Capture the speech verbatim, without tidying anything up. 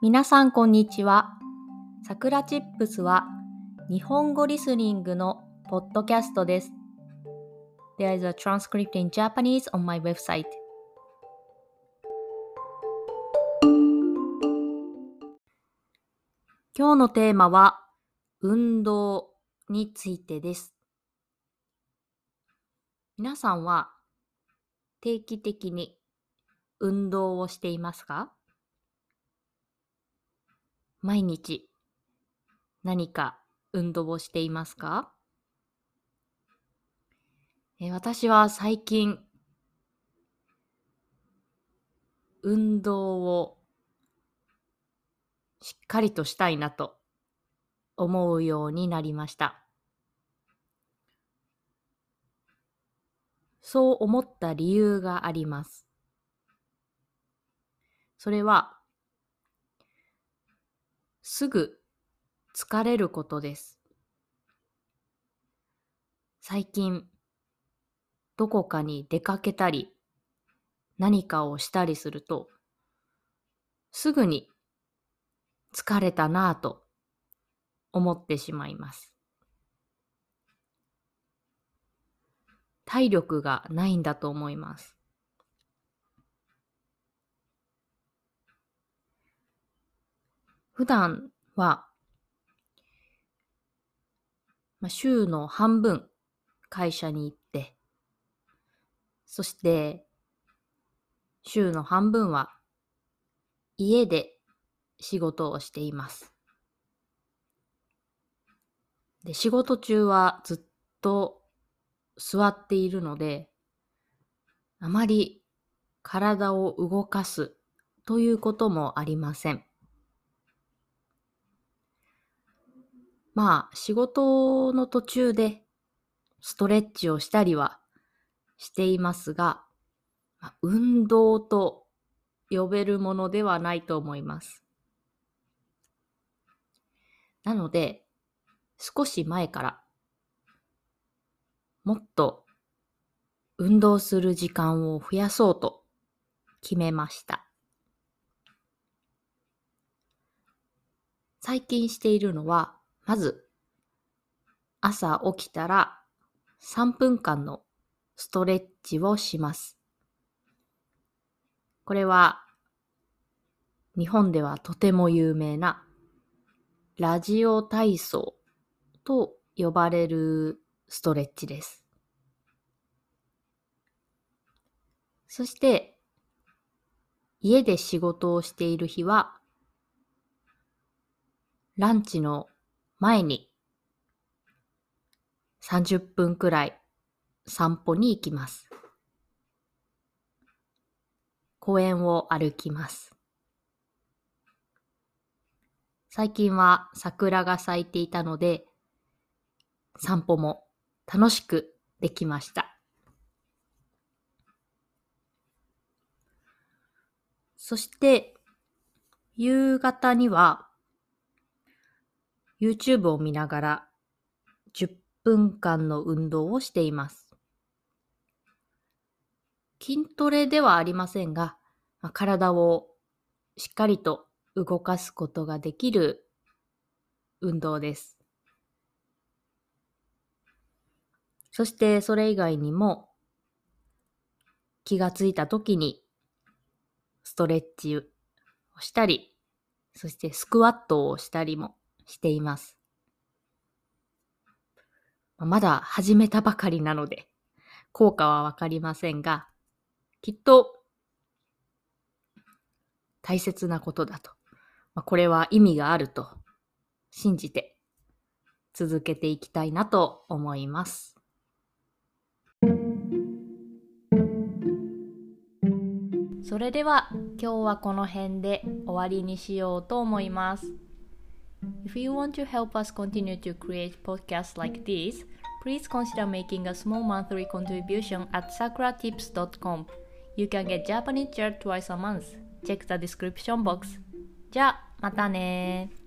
皆さんこんにちは。さくらチップスは日本語リスニングのポッドキャストです。There is a transcript in Japanese on my website. 今日のテーマは運動についてです。皆さんは定期的に運動をしていますか？毎日何か運動をしていますか？え私は最近運動をしっかりとしたいなと思うようになりました。そう思った理由があります。それはすぐ疲れることです。最近どこかに出かけたり何かをしたりするとすぐに疲れたなぁと思ってしまいます。体力がないんだと思います。普段は、まあ、週の半分会社に行って、そして週の半分は家で仕事をしています。で、仕事中はずっと座っているので、あまり体を動かすということもありません。まあ、仕事の途中でストレッチをしたりはしていますが、運動と呼べるものではないと思います。なので、少し前からもっと運動する時間を増やそうと決めました。最近しているのは、まず朝起きたらさんぷんかんのストレッチをします。これは日本ではとても有名なラジオ体操と呼ばれるストレッチです。そして家で仕事をしている日はランチの前にさんじゅっぷんくらい散歩に行きます。公園を歩きます。最近は桜が咲いていたので、散歩も楽しくできました。そして、夕方には YouTube を見ながらじゅっぷんかんの運動をしています。筋トレではありませんが、体をしっかりと動かすことができる運動です。そしてそれ以外にも気がついた時にストレッチをしたり、そしてスクワットをしたりもしています。まだ始めたばかりなので効果はわかりませんが、きっと大切なことだと、これは意味があると信じて続けていきたいなと思います。それでは今日はこの辺で終わりにしようと思います。If you want to help us continue to create podcasts like this, please consider making a small monthly contribution at sakura tips dot com. You can get Japanese chat twice a month. Check the description box. じゃあ、またね。